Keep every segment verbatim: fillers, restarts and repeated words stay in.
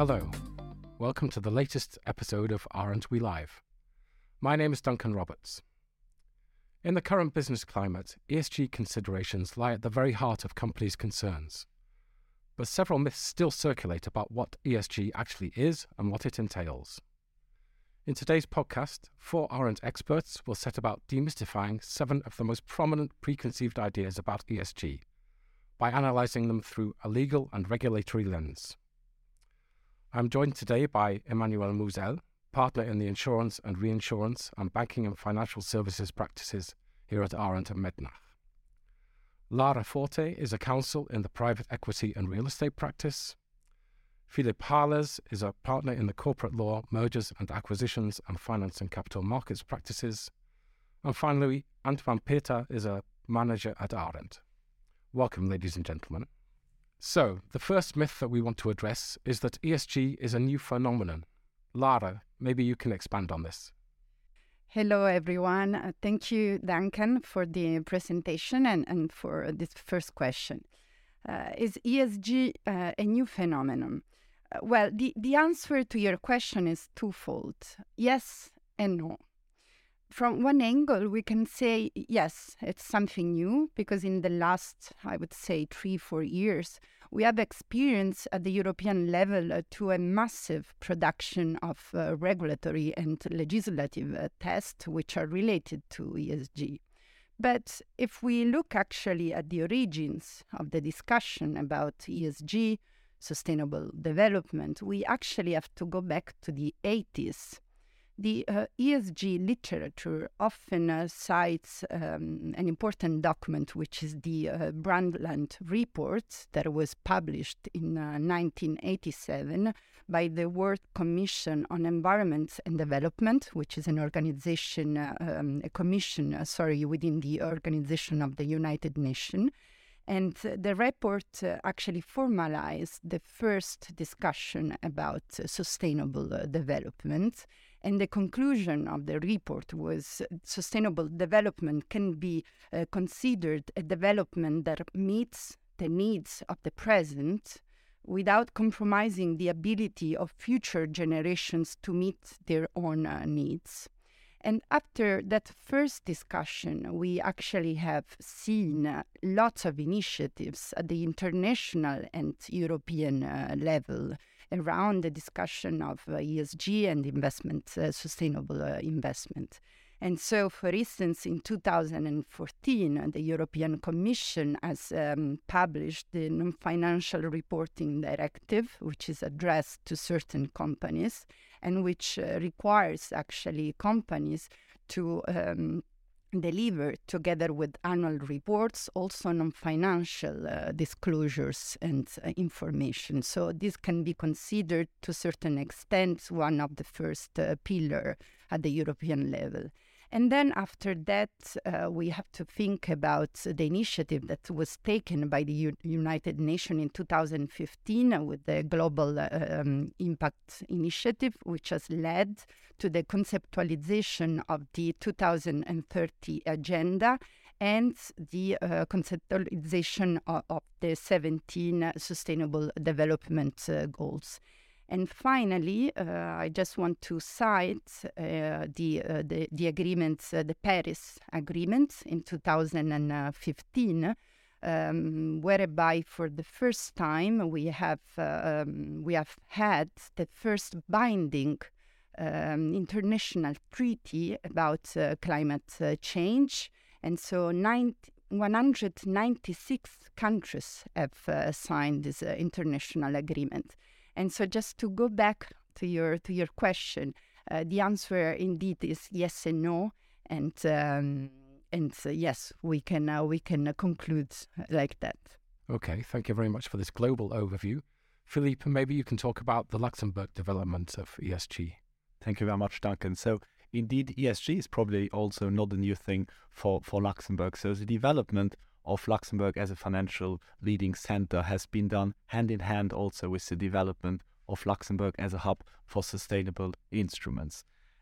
Hello, welcome to the latest episode of Aren't We Live? My name is Duncan Roberts. In the current business climate, E S G considerations lie at the very heart of companies' concerns. But several myths still circulate about what E S G actually is and what it entails. In today's podcast, four Arendt experts will set about demystifying seven of the most prominent preconceived ideas about E S G by analysing them through a legal and regulatory lens. I'm joined today by Emmanuel Mouzel, partner in the insurance and reinsurance and banking and financial services practices here at Arendt and Mednach. Lara Forte is a counsel in the private equity and real estate practice. Philip Harles is a partner in the corporate law, mergers and acquisitions and finance and capital markets practices. And finally, Antoine Peter is a manager at Arendt. Welcome, ladies and gentlemen. So, the first myth that we want to address is that E S G is a new phenomenon. Lara, maybe you can expand on this. Hello, everyone. Uh, thank you, Duncan, for the presentation and, and for this first question. Uh, is E S G uh, a new phenomenon? Uh, well, the, the answer to your question is twofold. Yes and no. From one angle, we can say, yes, it's something new, because in the last, I would say, three, four years, we have experienced at the European level uh, to a massive production of uh, regulatory and legislative uh, tests which are related to E S G. But if we look actually at the origins of the discussion about E S G, sustainable development, we actually have to go back to the eighties. The uh, E S G literature often uh, cites um, an important document, which is the uh, Brundtland Report that was published in uh, nineteen eighty-seven by the World Commission on Environment and Development, which is an organization, uh, um, a commission, uh, sorry, within the Organization of the United Nations. And uh, the report uh, actually formalized the first discussion about uh, sustainable uh, development. And the conclusion of the report was uh, sustainable development can be uh, considered a development that meets the needs of the present without compromising the ability of future generations to meet their own uh, needs. And after that first discussion, we actually have seen uh, lots of initiatives at the international and European uh, level around the discussion of uh, E S G and investment, uh, sustainable uh, investment. And so, for instance, in two thousand fourteen, uh, the European Commission has um, published the Non-Financial Reporting Directive, which is addressed to certain companies and which uh, requires actually companies to um, deliver, together with annual reports, also non-financial uh, disclosures and uh, information. So this can be considered to a certain extent one of the first uh, pillar at the European level. And then after that, uh, we have to think about the initiative that was taken by the U- United Nations in two thousand fifteen uh, with the Global uh, um, Impact Initiative, which has led to the conceptualization of the two thousand thirty agenda and the uh, conceptualization of, of the seventeen uh, Sustainable Development uh, Goals. And finally, uh, I just want to cite uh, the, uh, the the agreement, uh, the Paris Agreement in two thousand fifteen, um, whereby for the first time we have uh, um, we have had the first binding um, international treaty about uh, climate uh, change, and so one hundred ninety-six countries have uh, signed this uh, international agreement. And so just to go back to your to your question, uh, the answer indeed is yes and no. And um, and uh, yes, we can uh, we can uh, conclude like that. Okay, thank you very much for this global overview. Philippe, maybe you can talk about the Luxembourg development of E S G. Thank you very much, Duncan. So indeed, E S G is probably also not a new thing for, for Luxembourg. So the development of Luxembourg as a financial leading center has been done hand in hand also with the development of Luxembourg as a hub for sustainable instruments.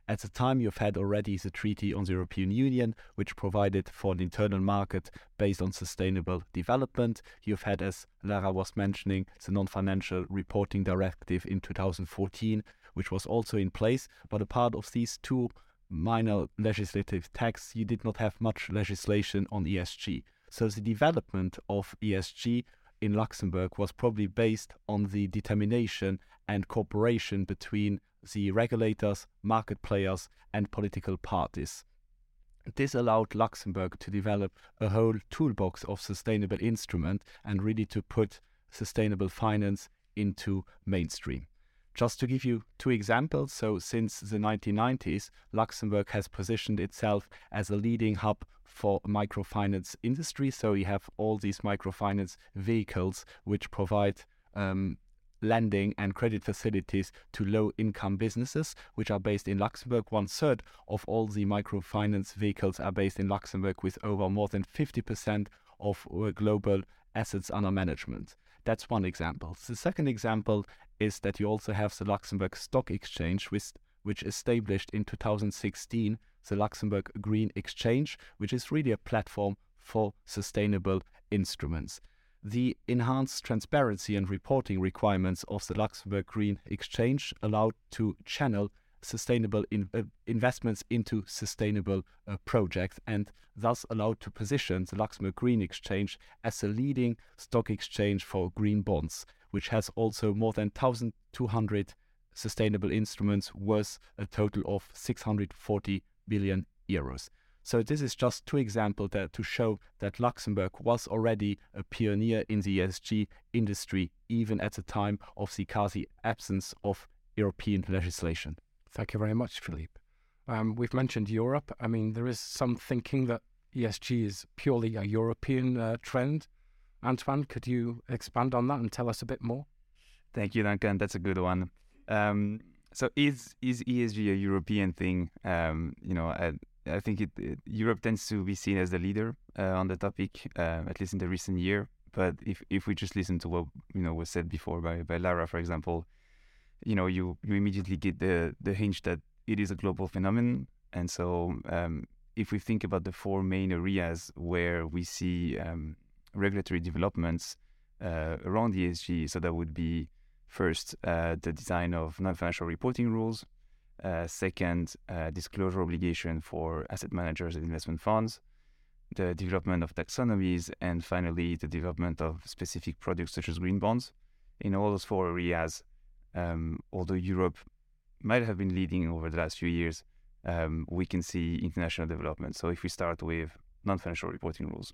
At the time, you've had already the Treaty on the European Union, which provided for an internal market based on sustainable development. You've had, as Lara was mentioning, the Non-Financial Reporting Directive in two thousand fourteen, which was also in place. But a part of these two minor legislative texts, you did not have much legislation on E S G. So the development of E S G in Luxembourg was probably based on the determination and cooperation between the regulators, market players, and political parties. This allowed Luxembourg to develop a whole toolbox of sustainable instruments and really to put sustainable finance into mainstream. Just to give you two examples, so since the nineteen nineties, Luxembourg has positioned itself as a leading hub for microfinance industry. So you have all these microfinance vehicles which provide um, lending and credit facilities to low-income businesses, which are based in Luxembourg. One third of all the microfinance vehicles are based in Luxembourg, with over more than fifty percent of global assets under management. That's one example. The second example is that you also have the Luxembourg Stock Exchange, which, which established in two thousand sixteen the Luxembourg Green Exchange, which is really a platform for sustainable instruments. The enhanced transparency and reporting requirements of the Luxembourg Green Exchange allowed to channel sustainable in, uh, investments into sustainable uh, projects, and thus allowed to position the Luxembourg Green Exchange as a leading stock exchange for green bonds, which has also more than one thousand two hundred sustainable instruments worth a total of six hundred forty billion euros. So this is just two examples that to show that Luxembourg was already a pioneer in the E S G industry, even at the time of the quasi absence of European legislation. Thank you very much, Philippe. Um, we've mentioned Europe. I mean, there is some thinking that E S G is purely a European uh, trend. Antoine, could you expand on that and tell us a bit more? Thank you, Duncan. That's a good one. Um, so is is E S G a European thing? Um, you know, I, I think it, it, Europe tends to be seen as the leader uh, on the topic, uh, at least in the recent year. But if if we just listen to what you know was said before by, by Lara, for example, you know, you, you immediately get the the hint that it is a global phenomenon. And so, um, if we think about the four main areas where we see um, regulatory developments uh, around E S G, so that would be first uh, the design of non-financial reporting rules. Uh, second, uh, disclosure obligation for asset managers and investment funds, the development of taxonomies, and finally, the development of specific products such as green bonds. In all those four areas, um, although Europe might have been leading over the last few years, um, we can see international development. So if we start with non-financial reporting rules.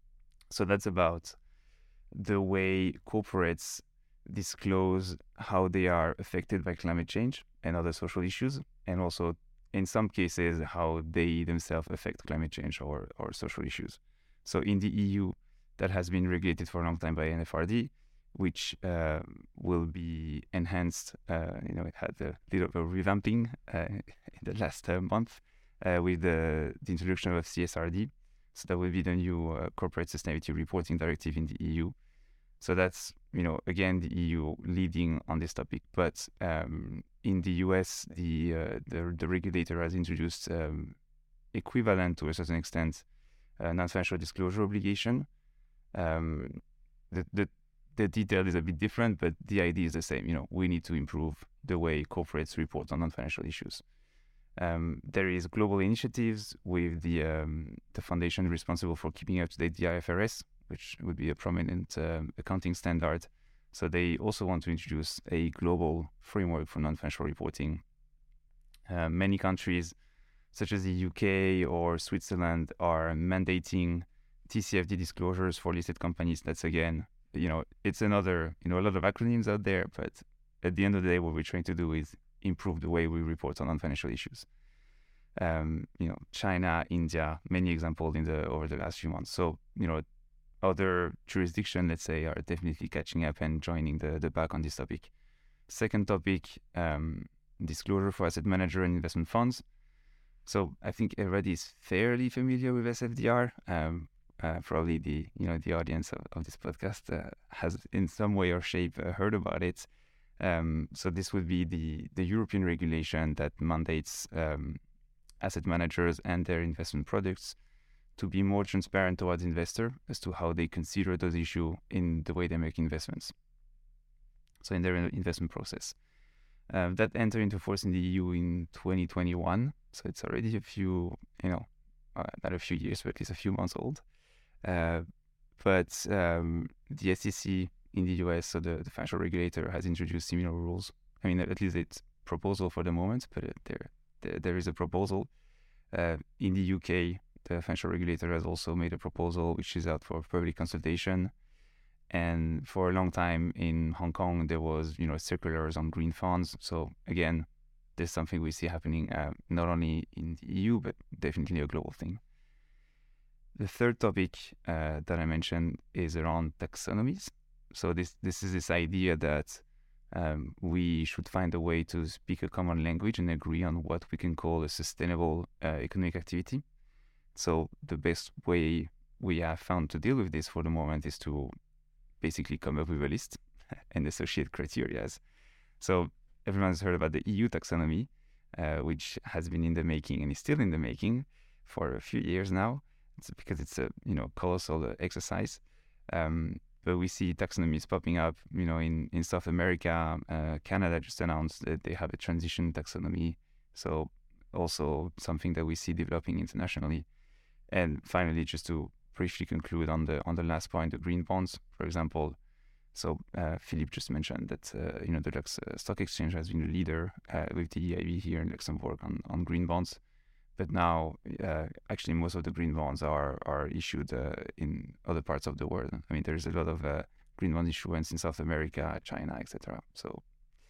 So that's about the way corporates disclose how they are affected by climate change and other social issues, and also in some cases how they themselves affect climate change or, or social issues. So in the E U, that has been regulated for a long time by N F R D, which uh, will be enhanced. Uh, you know, it had a little bit of revamping uh, in the last uh, month uh, with the, the introduction of C S R D. So that will be the new uh, Corporate Sustainability Reporting Directive in the E U. So that's, you know, again, the E U leading on this topic. But um, in the U S, the, uh, the the regulator has introduced um, equivalent to a certain extent uh, non-financial disclosure obligation. Um, the, the the detail is a bit different, but the idea is the same. You know, we need to improve the way corporates report on non-financial issues. Um, there is global initiatives with the um, the foundation responsible for keeping up to date the I F R S, which would be a prominent um, accounting standard. So they also want to introduce a global framework for non-financial reporting. Uh, many countries, such as the U K or Switzerland, are mandating T C F D disclosures for listed companies. That's, again, you know, it's another, you know, a lot of acronyms out there, but at the end of the day, what we're trying to do is improve the way we report on non-financial issues. Um, you know, China, India, many examples in the over the last few months. So, you know, other jurisdictions, let's say, are definitely catching up and joining the, the back on this topic. Second topic, um, disclosure for asset manager and investment funds. So I think everybody is fairly familiar with S F D R. Um, uh, probably the you know the audience of, of this podcast uh, has in some way or shape uh, heard about it. Um, so this would be the, the European regulation that mandates um, asset managers and their investment products to be more transparent towards investor as to how they consider those issues in the way they make investments. So in their investment process. Um, that entered into force in the E U in twenty twenty-one. So it's already a few, you know, uh, not a few years, but at least a few months old. Uh, but um, the S E C in the U S, so the, the financial regulator, has introduced similar rules. I mean, at least it's proposal for the moment, but uh, there, there there is a proposal. Uh, in the U K, the financial regulator has also made a proposal which is out for public consultation. And for a long time in Hong Kong, there was, you know, circulars on green funds. So again, there's something we see happening uh, not only in the E U, but definitely a global thing. The third topic uh, that I mentioned is around taxonomies. So this this is this idea that um, we should find a way to speak a common language and agree on what we can call a sustainable uh, economic activity. So the best way we have found to deal with this for the moment is to basically come up with a list and associate criteria. So everyone's heard about the E U taxonomy, uh, which has been in the making and is still in the making for a few years now. It's because it's a you know colossal uh, exercise. Um, but we see taxonomies popping up, you know, in, in South America. Uh, Canada just announced that they have a transition taxonomy. So also something that we see developing internationally. And finally, just to briefly conclude on the on the last point, the green bonds, for example. So uh, Philippe just mentioned that uh, you know the Lux uh, Stock Exchange has been a leader uh, with the E I B here in Luxembourg on, on green bonds, but now uh, actually most of the green bonds are are issued uh, in other parts of the world. I mean, there's a lot of uh, green bond issuance in South America, China, et cetera. So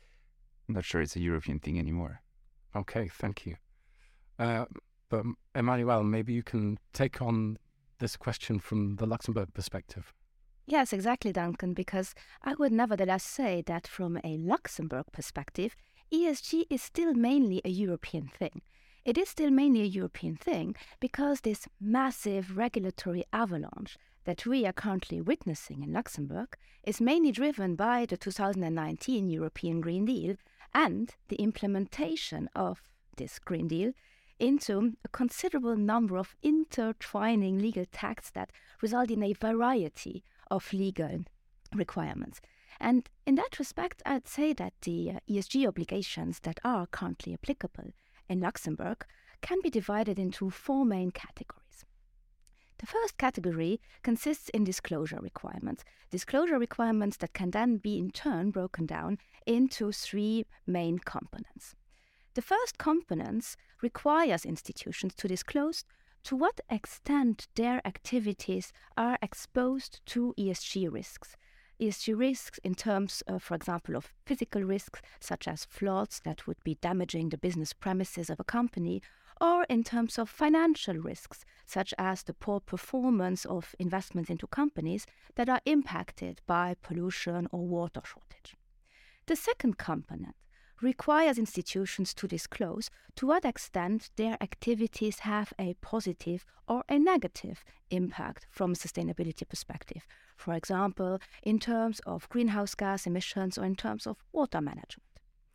I'm not sure it's a European thing anymore. Okay, thank you. Uh, but Emmanuel, maybe you can take on this question from the Luxembourg perspective. Yes, exactly, Duncan, because I would nevertheless say that from a Luxembourg perspective, E S G is still mainly a European thing. It is still mainly a European thing because this massive regulatory avalanche that we are currently witnessing in Luxembourg is mainly driven by the two thousand nineteen European Green Deal and the implementation of this Green Deal into a considerable number of intertwining legal texts that result in a variety of legal requirements. And in that respect, I'd say that the uh, E S G obligations that are currently applicable in Luxembourg can be divided into four main categories. The first category consists in disclosure requirements. Disclosure requirements that can then be in turn broken down into three main components. The first component requires institutions to disclose to what extent their activities are exposed to E S G risks. E S G risks in terms, uh, for example, of physical risks, such as floods that would be damaging the business premises of a company, or in terms of financial risks, such as the poor performance of investments into companies that are impacted by pollution or water shortage. The second component requires institutions to disclose to what extent their activities have a positive or a negative impact from a sustainability perspective, for example, in terms of greenhouse gas emissions or in terms of water management.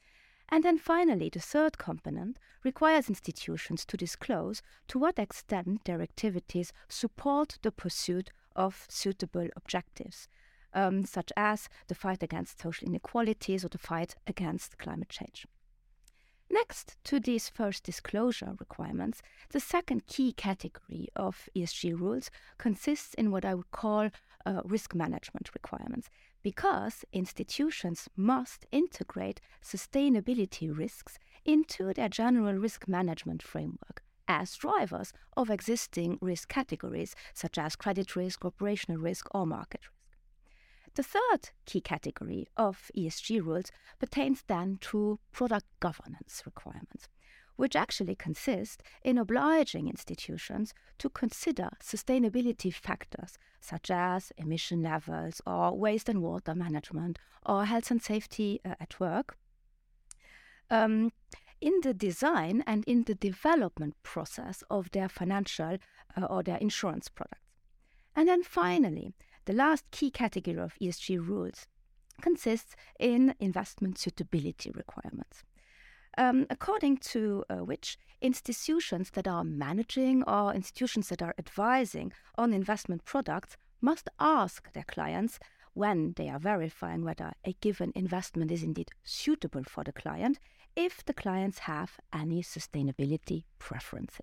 And then finally, the third component requires institutions to disclose to what extent their activities support the pursuit of suitable objectives, Um, such as the fight against social inequalities or the fight against climate change. Next to these first disclosure requirements, the second key category of E S G rules consists in what I would call uh, risk management requirements, because institutions must integrate sustainability risks into their general risk management framework as drivers of existing risk categories, such as credit risk, operational risk, or market risk. The third key category of E S G rules pertains then to product governance requirements, which actually consist in obliging institutions to consider sustainability factors such as emission levels or waste and water management or health and safety uh, at work um, in the design and in the development process of their financial uh, or their insurance products. And then finally, the last key category of E S G rules consists in investment suitability requirements. Um, according to uh, which institutions that are managing or institutions that are advising on investment products must ask their clients, when they are verifying whether a given investment is indeed suitable for the client, if the clients have any sustainability preferences.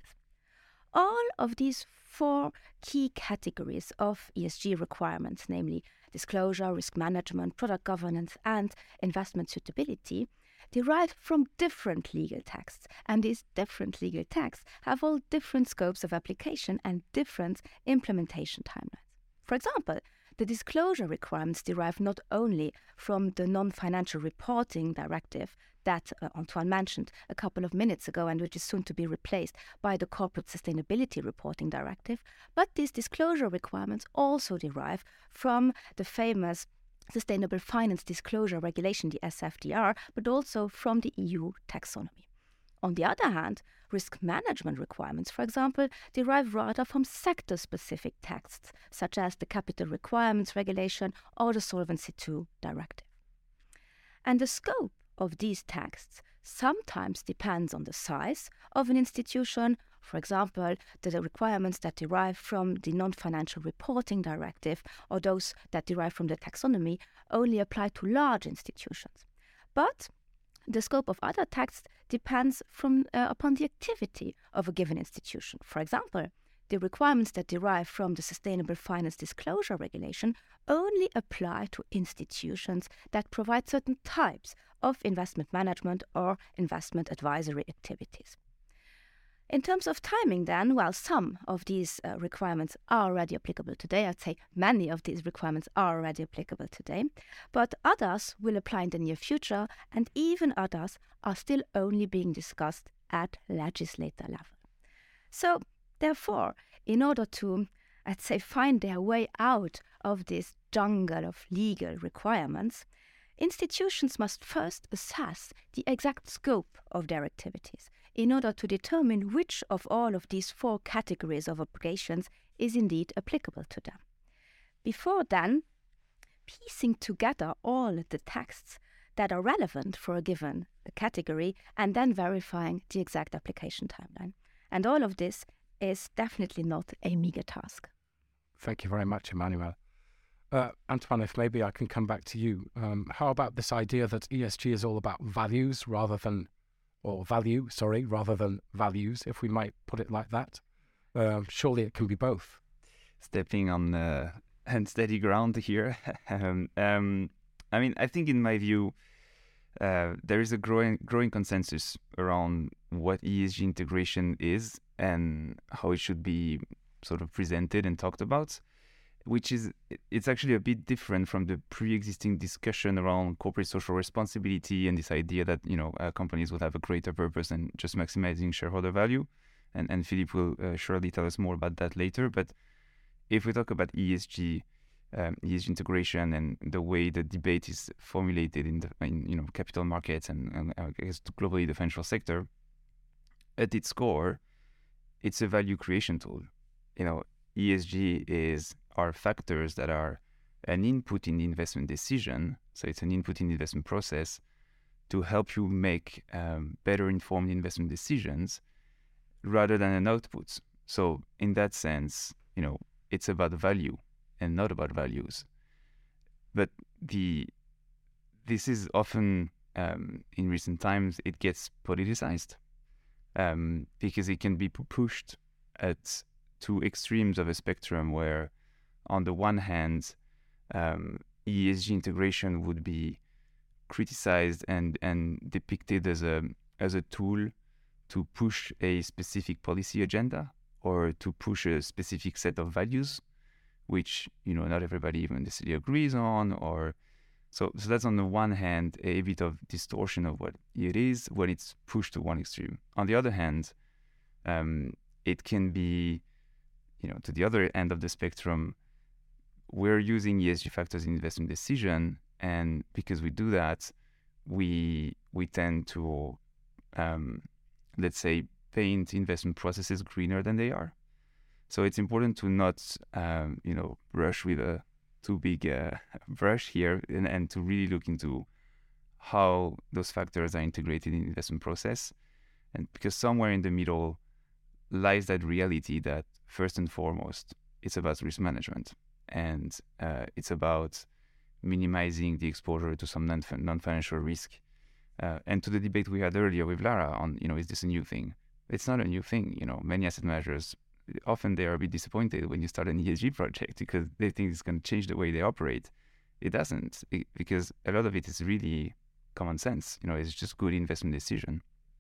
All of these four key categories of E S G requirements, namely disclosure, risk management, product governance, and investment suitability, derive from different legal texts, and these different legal texts have all different scopes of application and different implementation timelines. For example, the disclosure requirements derive not only from the non-financial reporting directive that uh, Antoine mentioned a couple of minutes ago and which is soon to be replaced by the corporate sustainability reporting directive, but these disclosure requirements also derive from the famous Sustainable Finance Disclosure Regulation, the S F D R, but also from the E U taxonomy. On the other hand, risk management requirements, for example, derive rather from sector-specific texts, such as the Capital Requirements Regulation or the Solvency two Directive. And the scope of these texts sometimes depends on the size of an institution. For example, the requirements that derive from the Non-Financial Reporting Directive or those that derive from the taxonomy only apply to large institutions. But the scope of other texts depends from, uh, upon the activity of a given institution. For example, the requirements that derive from the Sustainable Finance Disclosure Regulation only apply to institutions that provide certain types of investment management or investment advisory activities. In terms of timing then, while some of these uh, requirements are already applicable today, I'd say many of these requirements are already applicable today, but others will apply in the near future, and even others are still only being discussed at legislator level. So, therefore, in order to, I'd say, find their way out of this jungle of legal requirements, institutions must first assess the exact scope of their activities in order to determine which of all of these four categories of obligations is indeed applicable to them. Before then, piecing together all the texts that are relevant for a given category and then verifying the exact application timeline. And all of this is definitely not a meager task. Thank you very much, Emmanuel. Uh, Antoine, if maybe I can come back to you. Um, how about this idea that E S G is all about values rather than, or value, sorry, rather than values, if we might put it like that? Uh, surely it can be both. Stepping on uh, unsteady ground here. um, um, I mean, I think in my view, uh, there is a growing growing consensus around what E S G integration is and how it should be sort of presented and talked about, which is, it's actually a bit different from the pre-existing discussion around corporate social responsibility and this idea that, you know, uh, companies will have a greater purpose than just maximizing shareholder value. And, and Philippe will uh, surely tell us more about that later. But if we talk about E S G, um, E S G integration and the way the debate is formulated in, the, in you know, capital markets and, and I guess globally the financial sector, at its core, it's a value creation tool. You know, E S G is are factors that are an input in the investment decision. So it's an input in the investment process to help you make um, better informed investment decisions rather than an output. So in that sense, you know, it's about value and not about values. But the this is often, um, in recent times, it gets politicized um, because it can be pushed at two extremes of a spectrum where on the one hand, um, E S G integration would be criticized and, and depicted as a as a tool to push a specific policy agenda or to push a specific set of values, which, you know, not everybody even necessarily agrees on. Or so, so that's on the one hand a bit of distortion of what it is when it's pushed to one extreme. On the other hand, um, it can be, you know, to the other end of the spectrum. We're using E S G factors in investment decision, and because we do that, we we tend to, um, let's say, paint investment processes greener than they are. So it's important to not, um, you know, rush with a too big a brush here, and, and to really look into how those factors are integrated in the investment process. And because somewhere in the middle lies that reality that first and foremost, it's about risk management, and uh, it's about minimizing the exposure to some non- non-financial risk. Uh, and to the debate we had earlier with Lara on, you know, is this a new thing? It's not a new thing. You know, many asset managers, often they are a bit disappointed when you start an E S G project because they think it's going to change the way they operate. It doesn't, it, because a lot of it is really common sense. You know, it's just good investment decision.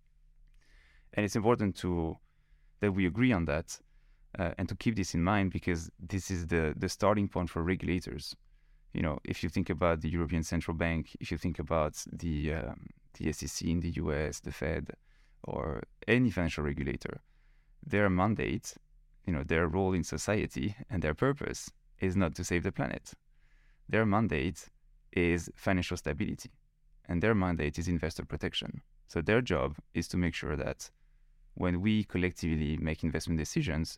And it's important to that we agree on that uh, and to keep this in mind, because this is the, the starting point for regulators. You know, if you think about the European Central Bank, if you think about the um, the S E C in the U S, the Fed, or any financial regulator, their mandate, you know, their role in society and their purpose is not to save the planet. Their mandate is financial stability, and their mandate is investor protection. So their job is to make sure that when we collectively make investment decisions,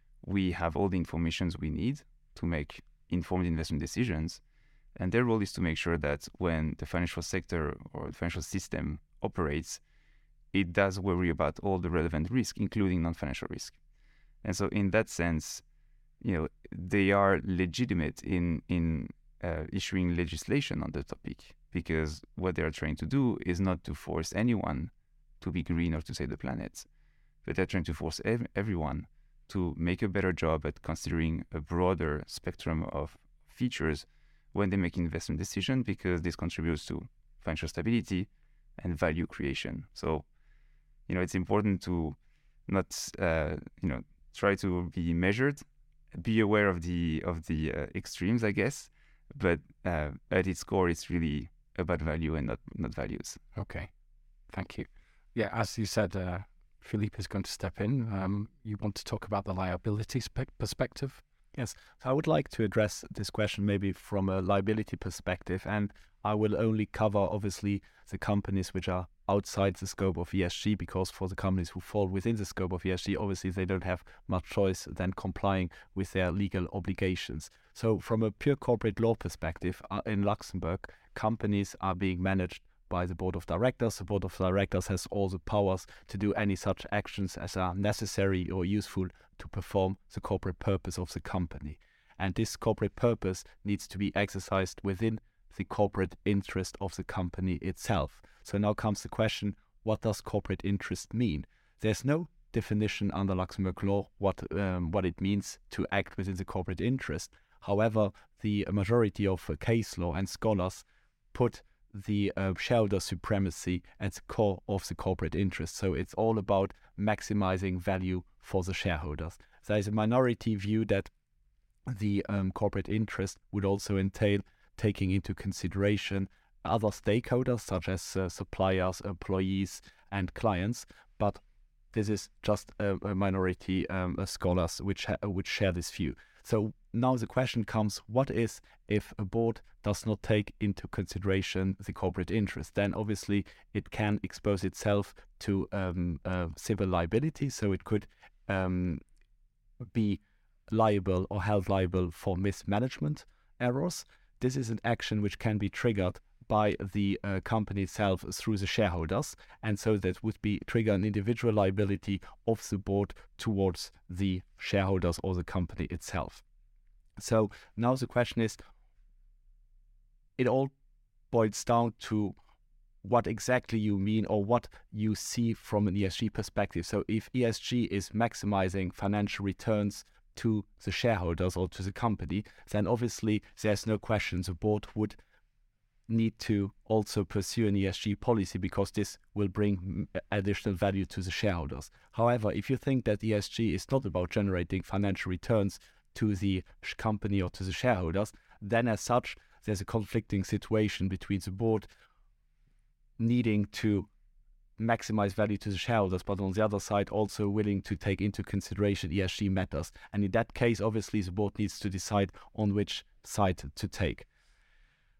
we have all the information we need to make informed investment decisions. And their role is to make sure that when the financial sector or the financial system operates, it does worry about all the relevant risk, including non-financial risk. And so in that sense, you know, they are legitimate in, in uh, issuing legislation on the topic, because what they are trying to do is not to force anyone to be green or to save the planet, but they're trying to force ev- everyone to make a better job at considering a broader spectrum of features when they make investment decisions, because this contributes to financial stability and value creation. So, you know, it's important to not, uh, you know, try to be measured, be aware of the of the uh, extremes, I guess, but uh, at its core, it's really about value and not not values. Okay, thank you. Yeah, as you said, uh, Philippe is going to step in. Um, you want to talk about the liability spe- perspective? Yes, so I would like to address this question maybe from a liability perspective, and I will only cover obviously the companies which are outside the scope of E S G, because for the companies who fall within the scope of E S G, obviously they don't have much choice than complying with their legal obligations. So from a pure corporate law perspective, uh, in Luxembourg, companies are being managed by the board of directors. The board of directors has all the powers to do any such actions as are necessary or useful to perform the corporate purpose of the company. And this corporate purpose needs to be exercised within the corporate interest of the company itself. So now comes the question, what does corporate interest mean? There's no definition under Luxembourg law what um, what it means to act within the corporate interest. However, the majority of uh, case law and scholars put the uh, shareholder supremacy at the core of the corporate interest. So it's all about maximizing value for the shareholders. There is a minority view that the um, corporate interest would also entail taking into consideration other stakeholders such as uh, suppliers, employees, and clients, but this is just a, a minority um, uh, scholars which ha- which share this view. So now the question comes, what is if a board does not take into consideration the corporate interest? Then obviously it can expose itself to um, uh, civil liability, so it could um, be liable or held liable for mismanagement errors. This is an action which can be triggered by the uh, company itself through the shareholders, and so that would be trigger an individual liability of the board towards the shareholders or the company itself. So now the question is, it all boils down to what exactly you mean or what you see from an E S G perspective. So if E S G is maximizing financial returns to the shareholders or to the company, then obviously there's no question the board would need to also pursue an E S G policy, because this will bring additional value to the shareholders. However, if you think that E S G is not about generating financial returns to the company or to the shareholders, then as such, there's a conflicting situation between the board needing to maximize value to the shareholders, but on the other side also willing to take into consideration E S G matters. And in that case, obviously, the board needs to decide on which side to take.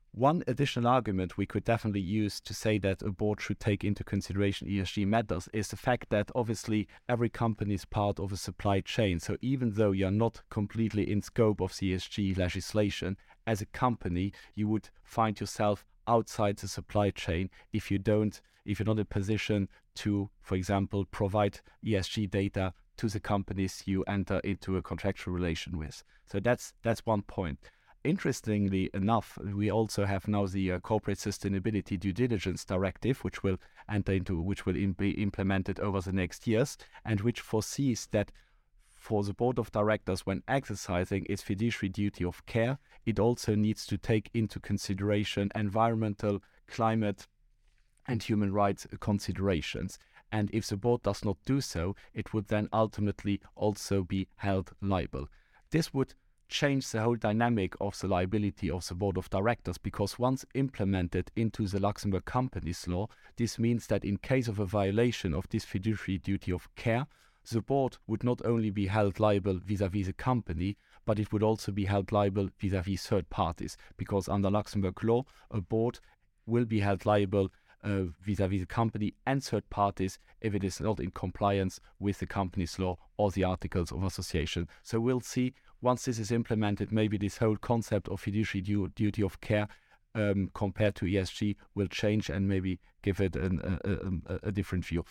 one additional argument we could definitely use to say that a board should take into consideration E S G matters is the fact that obviously every company is part of a supply chain. So even though you're not completely in scope of E S G legislation, as a company, you would find yourself outside the supply chain if you don't, if you're not in a position to, for example, provide E S G data to the companies you enter into a contractual relation with. So that's that's one point. Interestingly enough, we also have now the uh, Corporate Sustainability Due Diligence Directive, which will enter into, which will in, be implemented over the next years, and which foresees that for the board of directors, when exercising its fiduciary duty of care, it also needs to take into consideration environmental, climate, and human rights considerations. And if the board does not do so, it would then ultimately also be held liable. This would change the whole dynamic of the liability of the board of directors, because once implemented into the Luxembourg Companies Law, this means that in case of a violation of this fiduciary duty of care, the board would not only be held liable vis-à-vis the company, but it would also be held liable vis-à-vis third parties, because under Luxembourg law, a board will be held liable uh, vis-à-vis the company and third parties if it is not in compliance with the company's law or the articles of association. So we'll see, once this is implemented, maybe this whole concept of fiduciary du- duty of care um, compared to E S G will change and maybe give it an, a, a, a different view.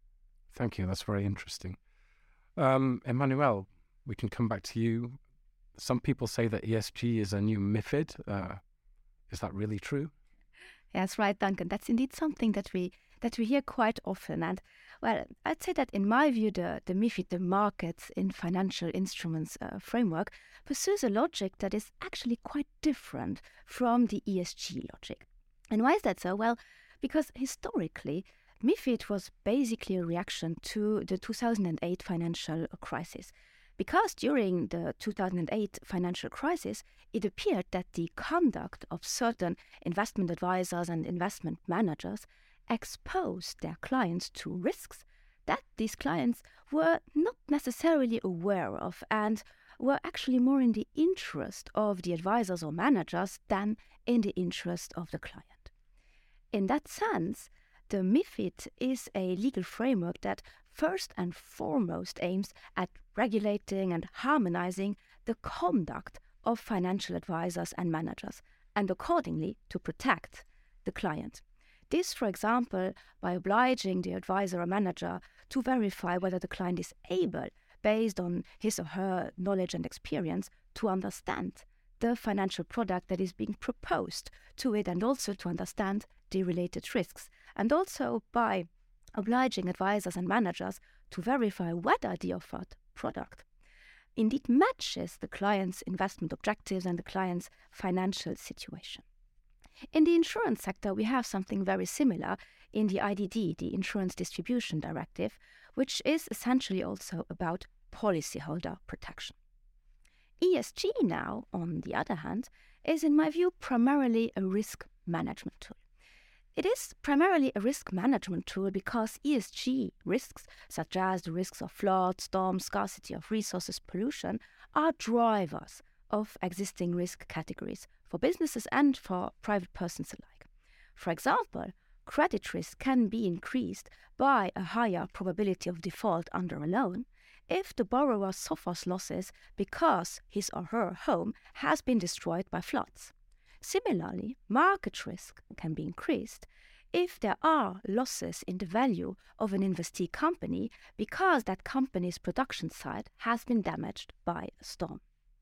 Thank you. That's very interesting. Um, Emmanuel, we can come back to you. Some people say that E S G is a new MiFID. Uh, is that really true? Yeah, that's right, Duncan. That's indeed something that we that we hear quite often. And well, I'd say that in my view, the, the MiFID, the Markets in Financial Instruments uh, framework, pursues a logic that is actually quite different from the E S G logic. And why is that so? Well, because historically, MiFID was basically a reaction to the two thousand eight financial crisis. Because during the two thousand eight financial crisis, it appeared that the conduct of certain investment advisors and investment managers exposed their clients to risks that these clients were not necessarily aware of and were actually more in the interest of the advisors or managers than in the interest of the client. In that sense, the MiFID is a legal framework that first and foremost aims at regulating and harmonizing the conduct of financial advisors and managers, and accordingly to protect the client. This, for example, by obliging the advisor or manager to verify whether the client is able, based on his or her knowledge and experience, to understand the financial product that is being proposed to it, and also to understand the related risks, and also by obliging advisors and managers to verify whether the offered product indeed matches the client's investment objectives and the client's financial situation. In the insurance sector, we have something very similar in the I D D, the Insurance Distribution Directive, which is essentially also about policyholder protection. E S G now, on the other hand, is in my view primarily a risk management tool. It is primarily a risk management tool because E S G risks, such as the risks of flood, storm, scarcity of resources, pollution, are drivers of existing risk categories for businesses and for private persons alike. For example, credit risk can be increased by a higher probability of default under a loan if the borrower suffers losses because his or her home has been destroyed by floods. Similarly, market risk can be increased if there are losses in the value of an investee company because that company's production site has been damaged by a storm.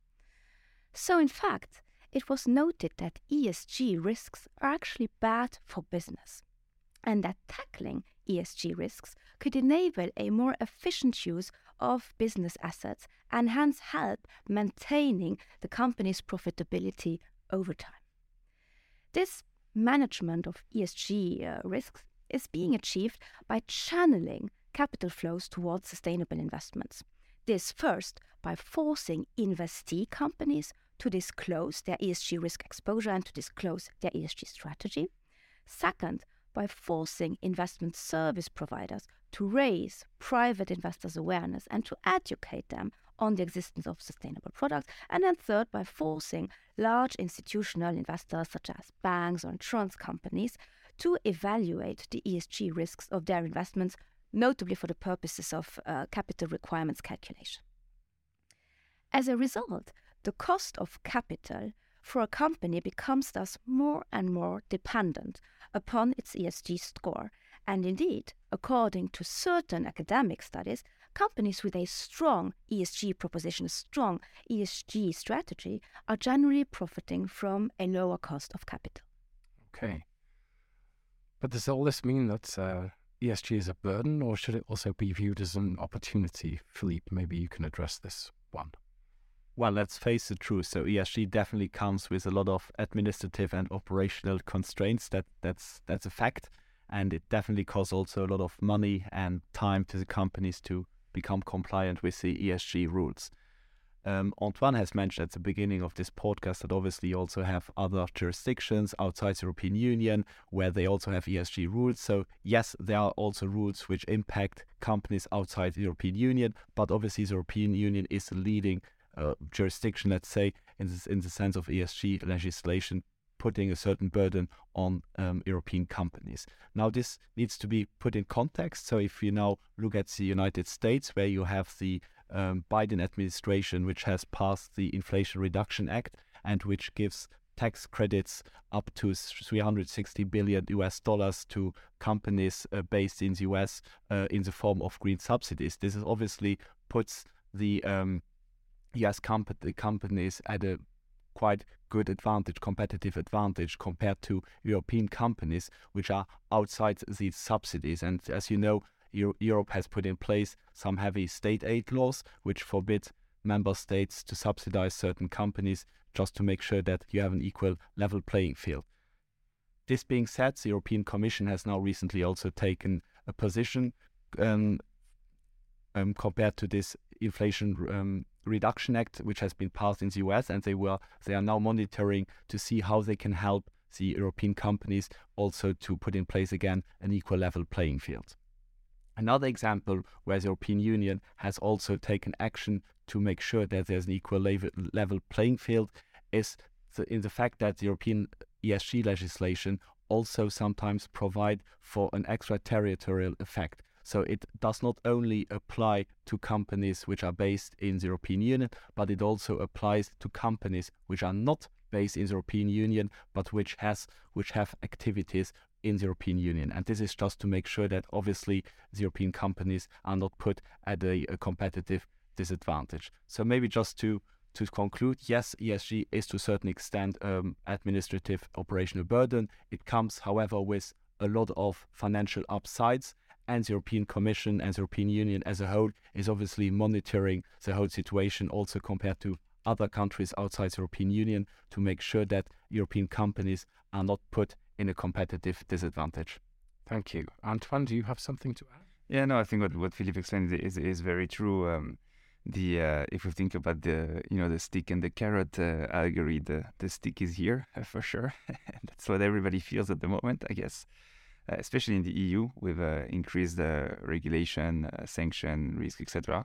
So in fact, it was noted that E S G risks are actually bad for business, and that tackling E S G risks could enable a more efficient use of business assets and hence help maintaining the company's profitability over time. This management of E S G uh, risks is being achieved by channeling capital flows towards sustainable investments. This first by forcing investee companies to disclose their E S G risk exposure and to disclose their E S G strategy. Second, by forcing investment service providers to raise private investors' awareness and to educate them on the existence of sustainable products. And then third, by forcing large institutional investors such as banks or insurance companies to evaluate the E S G risks of their investments, notably for the purposes of uh, capital requirements calculation. As a result, the cost of capital for a company becomes thus more and more dependent upon its E S G score. And indeed, according to certain academic studies, companies with a strong E S G proposition, a strong E S G strategy, are generally profiting from a lower cost of capital. Okay. But does all this mean that uh, E S G is a burden, or should it also be viewed as an opportunity? Philippe, maybe you can address this one. Well, let's face the truth. So E S G definitely comes with a lot of administrative and operational constraints. That that's that's a fact, and it definitely costs also a lot of money and time to the companies to become compliant with the E S G rules. Um, Antoine has mentioned at the beginning of this podcast that obviously you also have other jurisdictions outside the European Union where they also have E S G rules. So yes, there are also rules which impact companies outside the European Union, but obviously the European Union is the leading uh, jurisdiction, let's say, in, this, in the sense of E S G legislation, putting a certain burden on um, European companies. Now, this needs to be put in context. So if you now look at the United States, where you have the um, Biden administration, which has passed the Inflation Reduction Act and which gives tax credits up to three hundred sixty billion U S dollars to companies uh, based in the U S uh, in the form of green subsidies. This is obviously puts the um, U S comp- the companies at a quite good advantage, competitive advantage compared to European companies which are outside these subsidies. And as you know, Euro- Europe has put in place some heavy state aid laws which forbid member states to subsidize certain companies just to make sure that you have an equal level playing field. This being said, the European Commission has now recently also taken a position um, um, compared to this Inflation um, Reduction Act, which has been passed in the U S, and they were they are now monitoring to see how they can help the European companies also to put in place again an equal level playing field. Another example where the European Union has also taken action to make sure that there's an equal level, level playing field is the, in the fact that the European E S G legislation also sometimes provide for an extraterritorial effect. So it does not only apply to companies which are based in the European Union, but it also applies to companies which are not based in the European Union, but which has which have activities in the European Union. And this is just to make sure that obviously the European companies are not put at a, a competitive disadvantage. So maybe just to to conclude, yes, E S G is to a certain extent um, administrative operational burden. It comes, however, with a lot of financial upsides. And the European Commission and the European Union as a whole is obviously monitoring the whole situation also compared to other countries outside the European Union to make sure that European companies are not put in a competitive disadvantage. Thank you. Antoine, do you have something to add? Yeah, no, I think what, what Philippe explained is is very true. Um, the uh, if we think about the you know the stick and the carrot uh, allegory, the the stick is here uh, for sure. That's what everybody feels at the moment, I guess. Uh, especially in the E U with uh, increased uh, regulation, uh, sanction, risk, et cetera.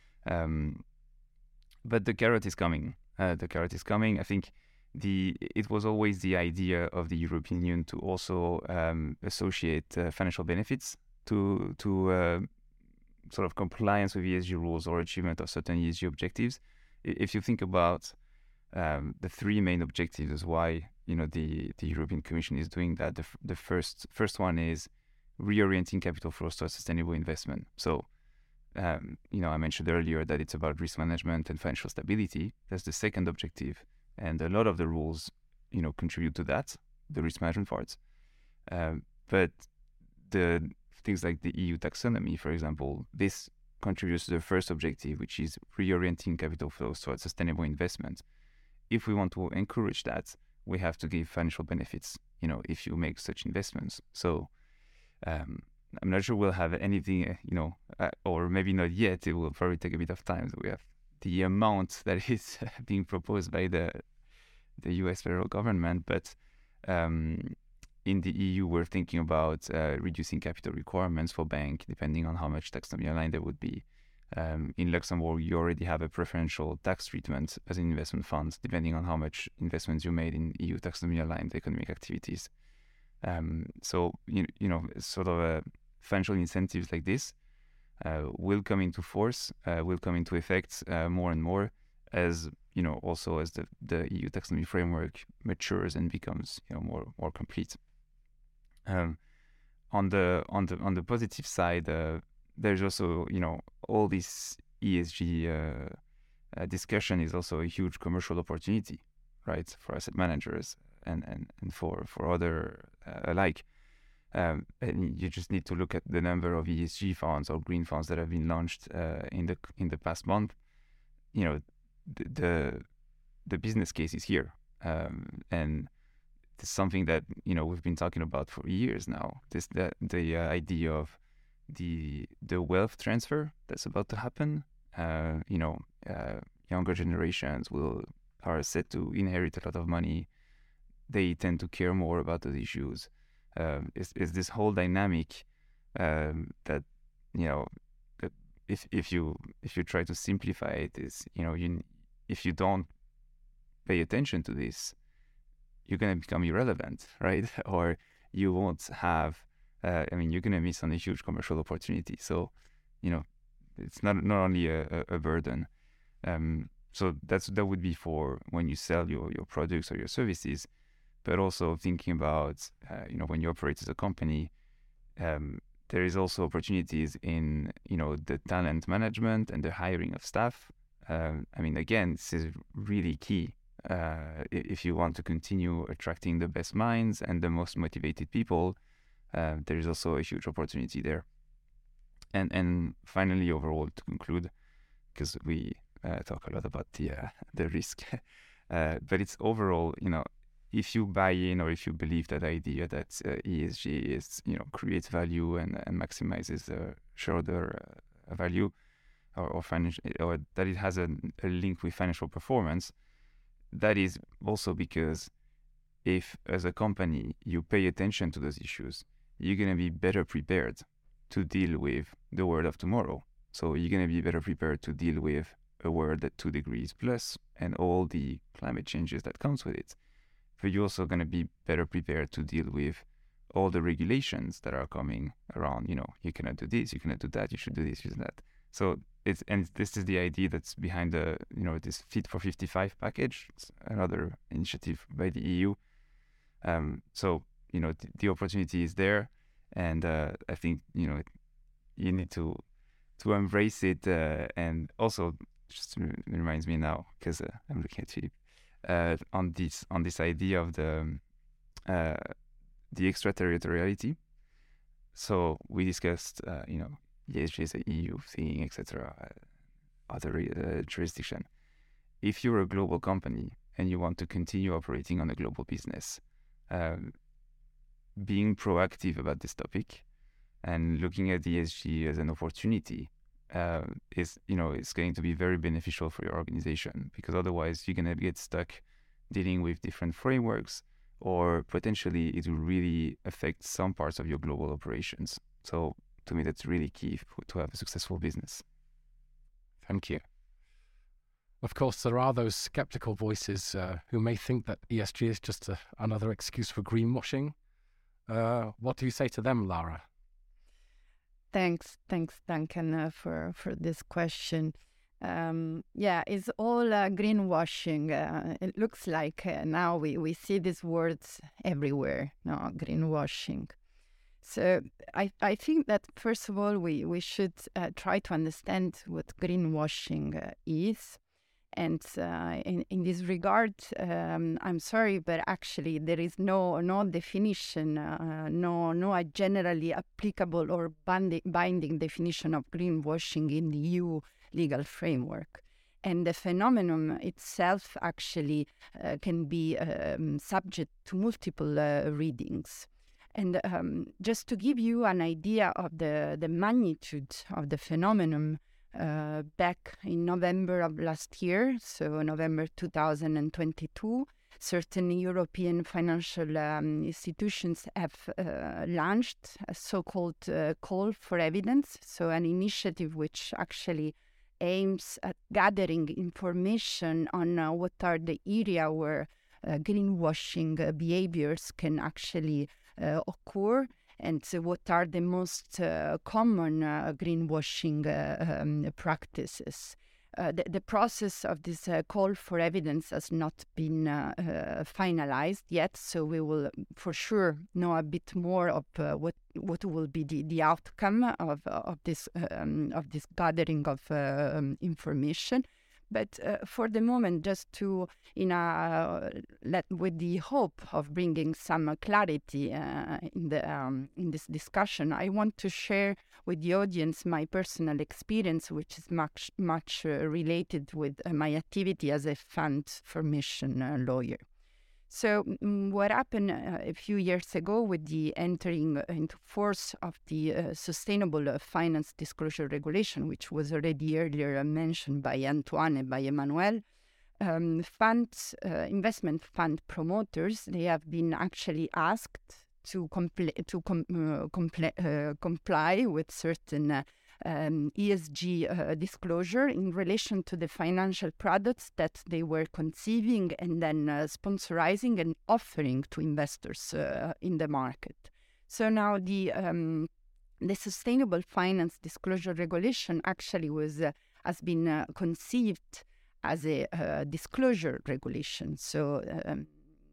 Um, but the carrot is coming. Uh, the carrot is coming. I think the it was always the idea of the European Union to also um, associate uh, financial benefits to to uh, sort of compliance with E S G rules or achievement of certain E S G objectives. If you think about um, the three main objectives as why you know the, the European Commission is doing that. The, f- the first first one is reorienting capital flows towards sustainable investment. So, um, you know, I mentioned earlier that it's about risk management and financial stability. That's the second objective, and a lot of the rules, you know, contribute to that, the risk management parts. Um, but the things like the E U taxonomy, for example, this contributes to the first objective, which is reorienting capital flows towards sustainable investment. If we want to encourage that, we have to give financial benefits, you know, if you make such investments. So um, I'm not sure we'll have anything, uh, you know, uh, or maybe not yet. It will probably take a bit of time. So we have the amount that is being proposed by the the U S federal government. But um, in the E U, we're thinking about uh, reducing capital requirements for bank, depending on how much taxonomy aligned there would be. Um, in Luxembourg, you already have a preferential tax treatment as an investment fund, depending on how much investments you made in E U taxonomy-aligned economic activities. Um, so, you, you know, sort of a financial incentives like this uh, will come into force, uh, will come into effect uh, more and more as, you know, also as the, the E U taxonomy framework matures and becomes, you know, more more complete. Um, on the on the on the positive side, uh, there's also, you know, all this E S G uh, uh, discussion is also a huge commercial opportunity, right, for asset managers and and, and for for other uh, alike. Um, and you just need to look at the number of E S G funds or green funds that have been launched uh, in the in the past month. You know, the the, the business case is here, um, and it's something that, you know, we've been talking about for years now. This that the uh, idea of the the wealth transfer that's about to happen. Uh, you know, uh, younger generations will are set to inherit a lot of money. They tend to care more about those issues. Um, it's, it's this whole dynamic um, that, you know, that if if you if you try to simplify it, is, you know, you if you don't pay attention to this, you're gonna become irrelevant, right? Or you won't have. Uh, I mean, you're gonna miss on a huge commercial opportunity. So, you know, it's not not only a, a, a burden. Um, so that's that would be for when you sell your your products or your services. But also thinking about, uh, you know, when you operate as a company, um, there is also opportunities in, you know, the talent management and the hiring of staff. Um, I mean, again, this is really key uh, if you want to continue attracting the best minds and the most motivated people. Uh, there is also a huge opportunity there. And and finally, overall, to conclude, because we uh, talk a lot about the uh, the risk, uh, but it's overall, you know, if you buy in or if you believe that idea that uh, E S G is, you know, creates value and, and maximizes uh, shareholder uh, value, or or, financial, or that it has a, a link with financial performance, that is also because if, as a company, you pay attention to those issues, you're going to be better prepared to deal with the world of tomorrow. So you're going to be better prepared to deal with a world at two degrees plus and all the climate changes that comes with it. But you're also going to be better prepared to deal with all the regulations that are coming around. You know, you cannot do this, you cannot do that, you should do this, you should do that. So it's, and this is the idea that's behind the, you know, this Fit for fifty-five package. It's another initiative by the E U. Um, so, you know, th- the opportunity is there, and uh, I think, you know, it, you need to to embrace it. Uh, and also, just re- reminds me now, because uh, I'm looking at Philippe. Uh, on this on this idea of the uh, the extraterritoriality. So we discussed, uh, you know, E S G is a E U thing, et cetera. Uh, other uh, jurisdiction. If you're a global company and you want to continue operating on a global business, um, being proactive about this topic and looking at E S G as an opportunity uh, is, you know, it's going to be very beneficial for your organization, because otherwise you're going to get stuck dealing with different frameworks, or potentially it will really affect some parts of your global operations. So to me, that's really key for, to have a successful business. Thank you. Of course, there are those skeptical voices uh, who may think that E S G is just a, another excuse for greenwashing. Uh, what do you say to them, Lara? Thanks, thanks, Duncan, uh, for for this question. Um, yeah, it's all uh, greenwashing. Uh, it looks like uh, now we, we see these words everywhere. No, greenwashing. So I I think that first of all we we should uh, try to understand what greenwashing uh, is. And uh, in, in this regard, um, I'm sorry, but actually there is no no definition, uh, no no a generally applicable or bandi- binding definition of greenwashing in the E U legal framework. And the phenomenon itself actually uh, can be um, subject to multiple uh, readings. And um, just to give you an idea of the, the magnitude of the phenomenon, Uh, back in November of last year, so November two thousand twenty-two, certain European financial um, institutions have uh, launched a so-called uh, call for evidence, so an initiative which actually aims at gathering information on uh, what are the area where uh, greenwashing uh, behaviors can actually uh, occur, and uh, what are the most uh, common uh, greenwashing uh, um, practices. Uh, the, the process of this uh, call for evidence has not been uh, uh, finalized yet, so we will for sure know a bit more of uh, what what will be the, the outcome of of this um, of this gathering of uh, um, information. But uh, for the moment, just to in a uh, let with the hope of bringing some uh, clarity uh, in the um, in this discussion, I want to share with the audience my personal experience, which is much much uh, related with uh, my activity as a fund formation uh, lawyer. So mm, what happened uh, a few years ago with the entering into force of the uh, Sustainable uh, Finance Disclosure Regulation, which was already earlier uh, mentioned by Antoine and by Emmanuel, um, funds, uh, investment fund promoters, they have been actually asked to, compl- to com- uh, compl- uh, comply with certain uh, Um, E S G uh, disclosure in relation to the financial products that they were conceiving and then uh, sponsorizing and offering to investors uh, in the market. So now the um, the Sustainable Finance Disclosure Regulation actually was uh, has been uh, conceived as a uh, disclosure regulation. So um,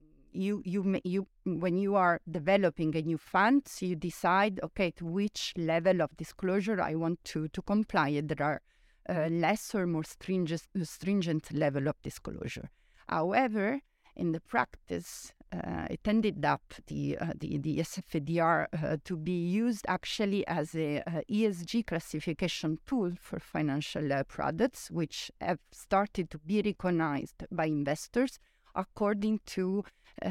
You you you when you are developing a new fund, you decide, okay, to which level of disclosure I want to to comply. There are uh, less or more stringent stringent level of disclosure. However, in the practice, uh, it ended up the uh, the the S F D R uh, to be used actually as a, a E S G classification tool for financial uh, products, which have started to be recognized by investors according to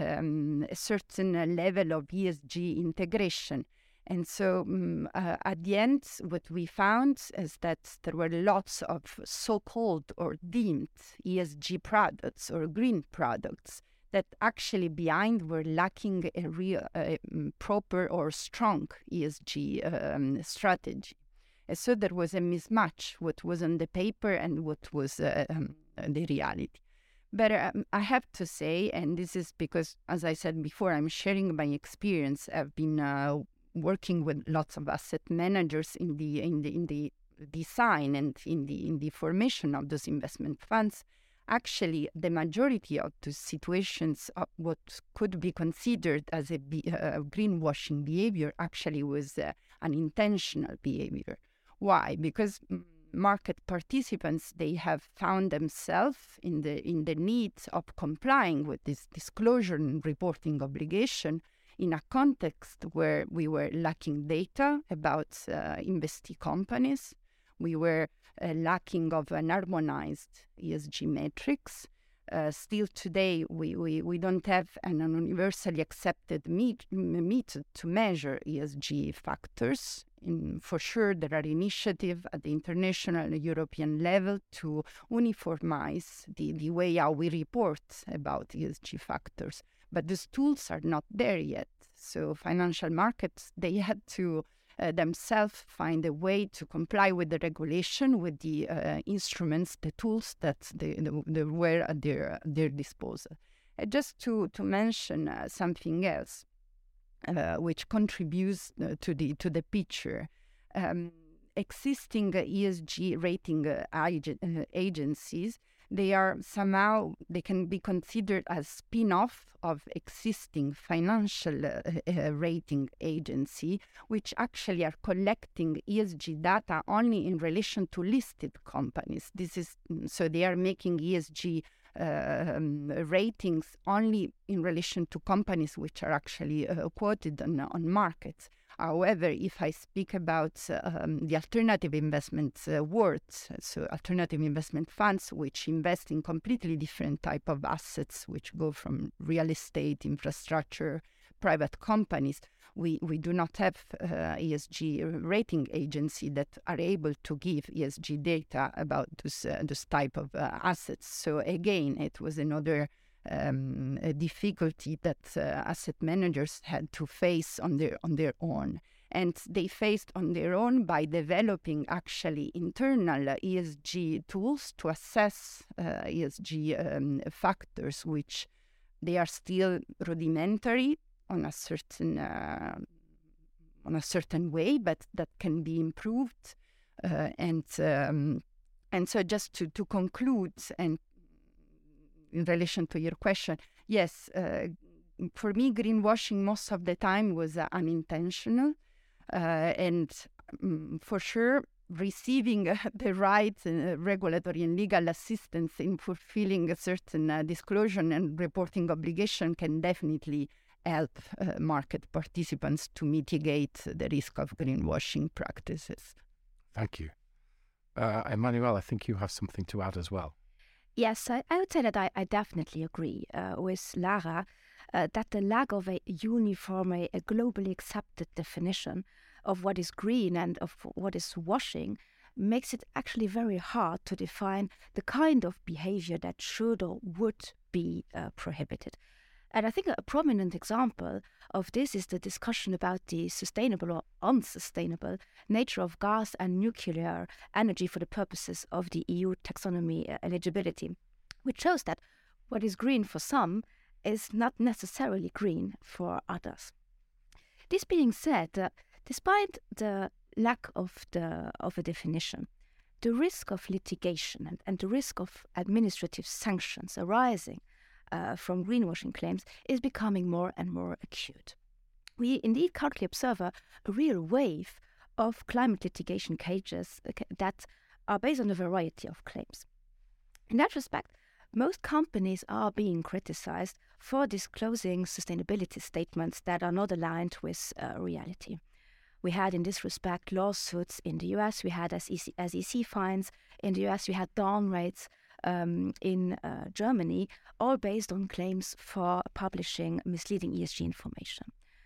um, a certain uh, level of E S G integration. And so um, uh, at the end, what we found is that there were lots of so-called or deemed E S G products or green products that actually behind were lacking a real, uh, proper or strong E S G um, strategy. And so there was a mismatch, what was on the paper and what was uh, um, the reality. But um, I have to say, and this is because, as I said before, I'm sharing my experience. I've been uh, working with lots of asset managers in the in the in the design and in the in the formation of those investment funds. Actually, the majority of the situations of what could be considered as a be, uh, greenwashing behavior actually was uh, an intentional behavior. Why? Because market participants, they have found themselves in the in the need of complying with this disclosure and reporting obligation in a context where we were lacking data about uh, investee companies. We were uh, lacking of an harmonized E S G metrics. Uh, still today, we, we, we don't have an, an universally accepted meet, method to measure E S G factors. In, for sure, there are initiatives at the international and European level to uniformize the, the way how we report about E S G factors. But these tools are not there yet. So financial markets, they had to uh, themselves find a way to comply with the regulation, with the uh, instruments, the tools that they, they, they were at their, their disposal. Uh, just to, to mention uh, something else, Uh, which contributes uh, to the to the picture. Um, existing uh, E S G rating uh, ag- uh, agencies, they are somehow, they can be considered as spin-off of existing financial uh, uh, rating agency, which actually are collecting E S G data only in relation to listed companies. This is so they are making E S G Uh, um, ratings only in relation to companies which are actually uh, quoted on, on markets. However, if I speak about um, the alternative investment uh, world, so alternative investment funds which invest in completely different type of assets, which go from real estate, infrastructure, private companies, we, we do not have uh, E S G rating agency that are able to give E S G data about this, uh, this type of uh, assets. So again, it was another um, a difficulty that uh, asset managers had to face on their on their own. And they faced on their own by developing actually internal E S G tools to assess uh, E S G um, factors, which they are still rudimentary on a certain uh, on a certain way, but that can be improved. Uh, and um, and so just to, to conclude, and in relation to your question, yes, uh, for me, greenwashing most of the time was uh, unintentional. Uh, and um, for sure, receiving uh, the right uh, regulatory and legal assistance in fulfilling a certain uh, disclosure and reporting obligation can definitely help uh, market participants to mitigate the risk of greenwashing practices. Thank you. Uh, Emmanuel, I think you have something to add as well. Yes, I, I would say that I, I definitely agree uh, with Lara uh, that the lack of a uniform, a, a globally accepted definition of what is green and of what is washing makes it actually very hard to define the kind of behavior that should or would be uh, prohibited. And I think a prominent example of this is the discussion about the sustainable or unsustainable nature of gas and nuclear energy for the purposes of the E U taxonomy eligibility, which shows that what is green for some is not necessarily green for others. This being said, uh, despite the lack of the of a definition, the risk of litigation and, and the risk of administrative sanctions arising Uh, from greenwashing claims is becoming more and more acute. We indeed currently observe a, a real wave of climate litigation cases uh, that are based on a variety of claims. In that respect, most companies are being criticized for disclosing sustainability statements that are not aligned with uh, reality. We had in this respect lawsuits in the U S, we had S E C fines in the U S, we had down rates Um, in uh, Germany, all based on claims for publishing misleading E S G information.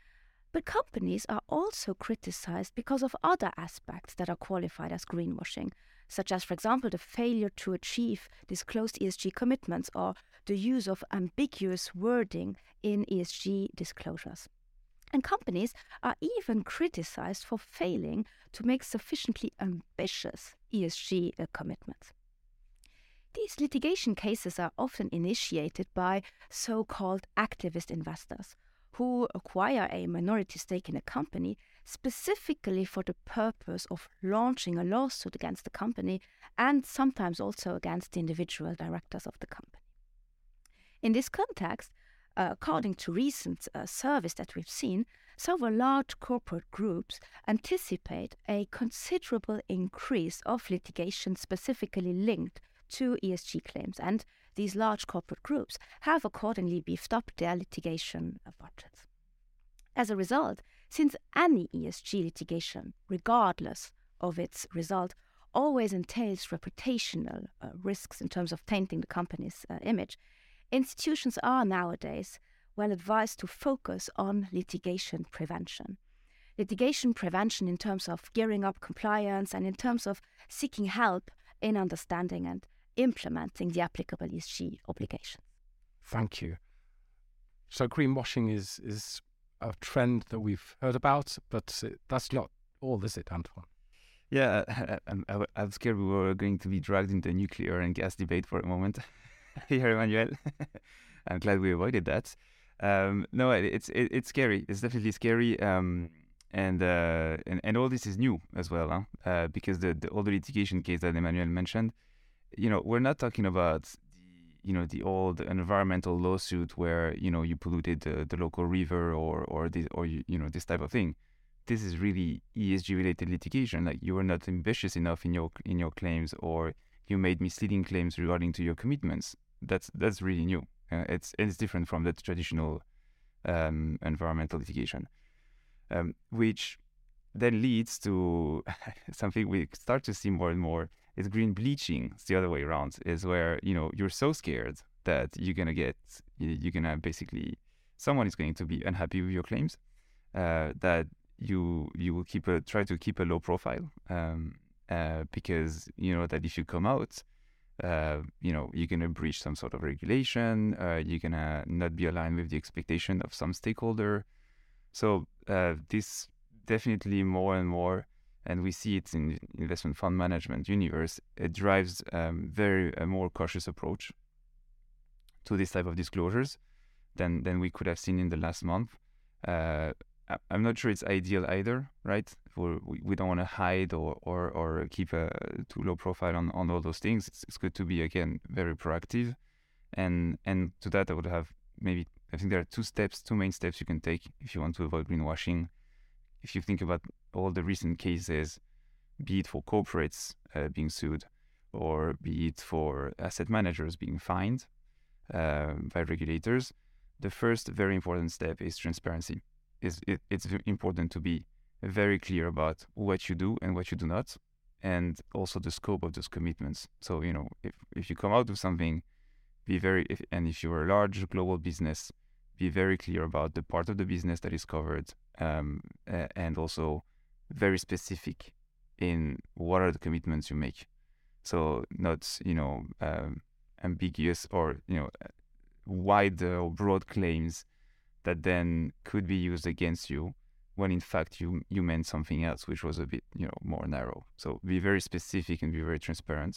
But companies are also criticized because of other aspects that are qualified as greenwashing, such as, for example, the failure to achieve disclosed E S G commitments or the use of ambiguous wording in E S G disclosures. And companies are even criticized for failing to make sufficiently ambitious E S G uh, commitments. These litigation cases are often initiated by so-called activist investors who acquire a minority stake in a company specifically for the purpose of launching a lawsuit against the company and sometimes also against the individual directors of the company. In this context, uh, according to recent uh, surveys that we've seen, several large corporate groups anticipate a considerable increase of litigation specifically linked to E S G claims, and these large corporate groups have accordingly beefed up their litigation budgets. As a result, since any E S G litigation, regardless of its result, always entails reputational uh, risks in terms of tainting the company's uh, image, institutions are nowadays well advised to focus on litigation prevention. Litigation prevention in terms of gearing up compliance and in terms of seeking help in understanding and implementing the applicable E S G obligations. Thank you. So greenwashing is is a trend that we've heard about, but that's not all, is it, Antoine? Yeah, I, I, I'm scared we were going to be dragged into the nuclear and gas debate for a moment. Here, Emmanuel. I'm glad we avoided that. Um, no, it, it's it, it's scary. It's definitely scary. Um, and, uh, and and all this is new as well, huh? uh, because the, the all the litigation case that Emmanuel mentioned, you know, we're not talking about the you know the old environmental lawsuit where you know you polluted the, the local river or or this or you, you know this type of thing. This is really E S G related litigation. Like you were not ambitious enough in your in your claims, or you made misleading claims regarding to your commitments. That's that's really new. Uh, it's it's different from the traditional um, environmental litigation, um, which then leads to something we start to see more and more. Is green bleaching. It's the other way around. Is where you know you're so scared that you're gonna get you're gonna basically someone is going to be unhappy with your claims, uh, that you you will keep a try to keep a low profile, um, uh, because you know that if you come out uh, you know, you're going to breach some sort of regulation, uh, you're going to not be aligned with the expectation of some stakeholder. So uh, this definitely more and more, and we see it in investment fund management universe, it drives um, very a more cautious approach to this type of disclosures than, than we could have seen in the last month. Uh, I'm not sure it's ideal either, right? For, we, we don't want to hide or, or, or keep a too low profile on, on all those things. It's, it's good to be, again, very proactive. And and to that, I would have maybe, I think there are two steps, two main steps you can take if you want to avoid greenwashing. If you think about all the recent cases, be it for corporates uh, being sued, or be it for asset managers being fined uh, by regulators, the first very important step is transparency. Is it, it's important to be very clear about what you do and what you do not, and also the scope of those commitments. So, you know, if, if you come out with something, be very, if, and if you're a large global business, be very clear about the part of the business that is covered, um, uh, and also very specific in what are the commitments you make. So not, you know, um, ambiguous or, you know, wide or broad claims that then could be used against you when in fact you you meant something else, which was a bit, you know, more narrow. So be very specific and be very transparent.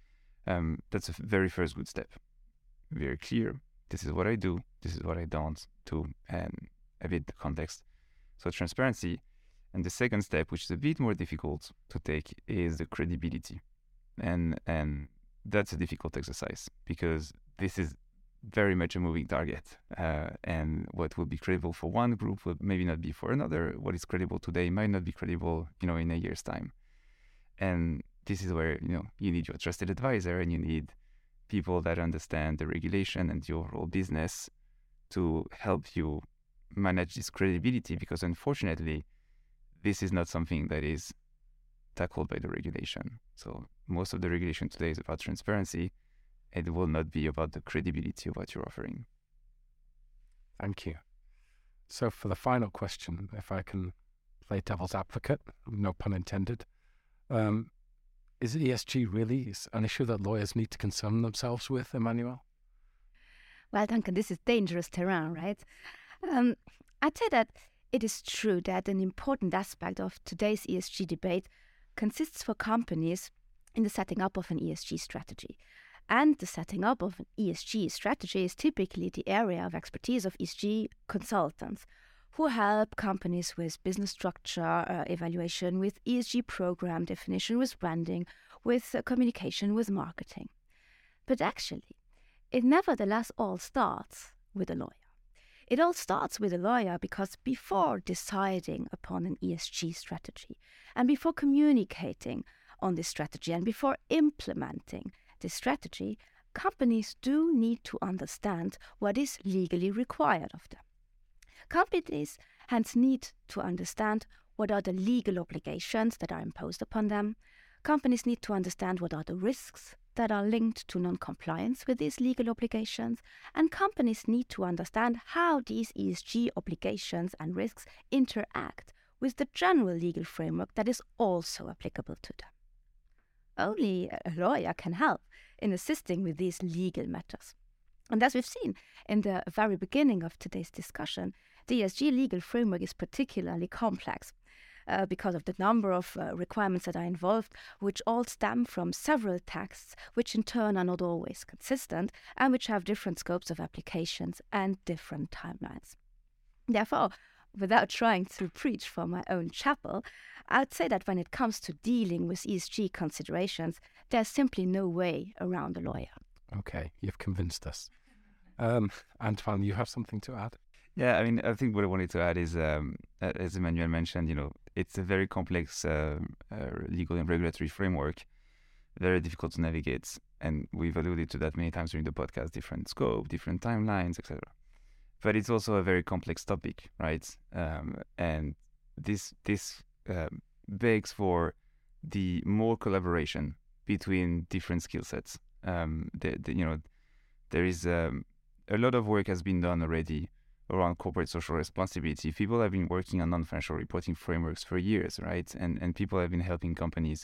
Um, that's a very first good step. Very clear. This is what I do. This is what I don't do, and a bit the context. So transparency. And the second step, which is a bit more difficult to take, is the credibility. And and that's a difficult exercise because this is very much a moving target. Uh, and what will be credible for one group will maybe not be for another. What is credible today might not be credible, you know, in a year's time. And this is where, you know, you need your trusted advisor and you need people that understand the regulation and the overall business to help you manage this credibility, because unfortunately, this is not something that is tackled by the regulation. So most of the regulation today is about transparency. It will not be about the credibility of what you're offering. Thank you. So for the final question, if I can play devil's advocate, no pun intended, um, is E S G really an issue that lawyers need to concern themselves with, Emmanuel? Well, Duncan, this is dangerous terrain, right? Um, I'd say that it is true that an important aspect of today's E S G debate consists for companies in the setting up of an E S G strategy. And the setting up of an E S G strategy is typically the area of expertise of E S G consultants who help companies with business structure uh, evaluation, with E S G program definition, with branding, with uh, communication, with marketing. But actually, it nevertheless all starts with a lawyer. It all starts with a lawyer because before deciding upon an E S G strategy and before communicating on this strategy and before implementing this strategy, companies do need to understand what is legally required of them. Companies hence need to understand what are the legal obligations that are imposed upon them. Companies need to understand what are the risks that are linked to non-compliance with these legal obligations, and companies need to understand how these E S G obligations and risks interact with the general legal framework that is also applicable to them. Only a lawyer can help in assisting with these legal matters. And as we've seen in the very beginning of today's discussion, the E S G legal framework is particularly complex uh, because of the number of uh, requirements that are involved, which all stem from several texts, which in turn are not always consistent and which have different scopes of applications and different timelines. Therefore, without trying to preach for my own chapel, I would say that when it comes to dealing with E S G considerations, there's simply no way around a lawyer. Okay, you've convinced us. Um, Antoine, you have something to add? Yeah, I mean, I think what I wanted to add is, um, as Emmanuel mentioned, you know, it's a very complex uh, uh, legal and regulatory framework, very difficult to navigate, and we've alluded to that many times during the podcast, different scope, different timelines, et cetera. But it's also a very complex topic, right? Um, and this this um, begs for the more collaboration between different skill sets. Um, the, the, you know, there is um, a lot of work has been done already around corporate social responsibility. People have been working on non-financial reporting frameworks for years, right? And and people have been helping companies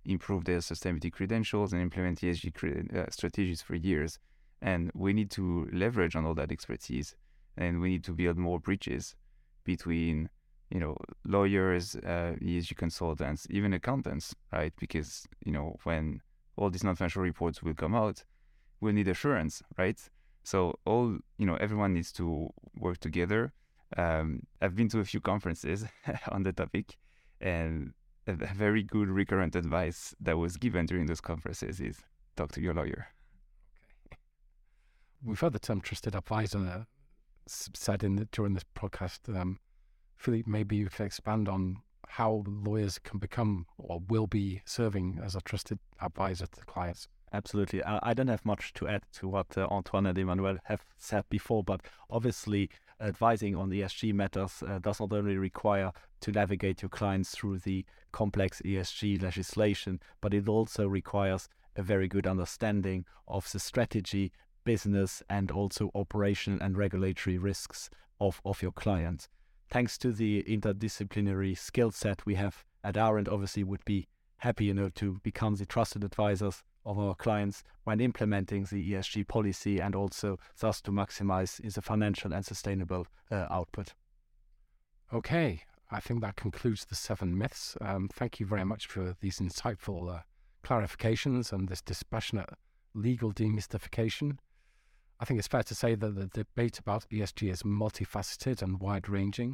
improve their sustainability credentials and implement E S G cre- uh, strategies for years. And we need to leverage on all that expertise, and we need to build more bridges between, you know, lawyers, uh, E S G consultants, even accountants, right? Because, you know, when all these non-financial reports will come out, we'll need assurance, right? So all, you know, everyone needs to work together. Um, I've been to a few conferences on the topic, and a very good recurrent advice that was given during those conferences is talk to your lawyer. Okay. We've heard the term trusted advisor said in the, during this podcast. Um, Philippe, maybe you could expand on how lawyers can become or will be serving as a trusted advisor to clients. Absolutely. I, I don't have much to add to what uh, Antoine and Emmanuel have said before, but obviously advising on E S G matters uh, does not only require to navigate your clients through the complex E S G legislation, but it also requires a very good understanding of the strategy, business, and also operational and regulatory risks of, of your clients. Thanks to the interdisciplinary skill set we have at Arent, obviously would be happy, you know, to become the trusted advisors of our clients when implementing the E S G policy, and also thus to maximize the financial and sustainable uh, output. Okay, I think that concludes the seven myths. Um, thank you very much for these insightful uh, clarifications and this dispassionate legal demystification. I think it's fair to say that the debate about E S G is multifaceted and wide-ranging.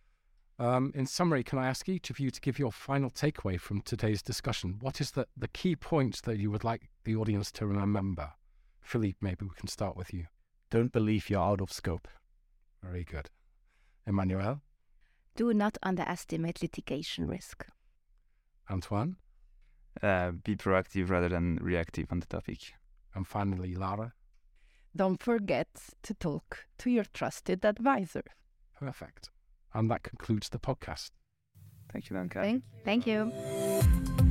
Um, in summary, can I ask each of you to give your final takeaway from today's discussion? What is the, the key points that you would like the audience to remember? Philippe, maybe we can start with you. Don't believe you're out of scope. Very good. Emmanuel? Do not underestimate litigation risk. Antoine? Uh, be proactive rather than reactive on the topic. And finally, Lara? Don't forget to talk to your trusted advisor. Perfect. And that concludes the podcast. Thank you, Duncan. Thank, thank you.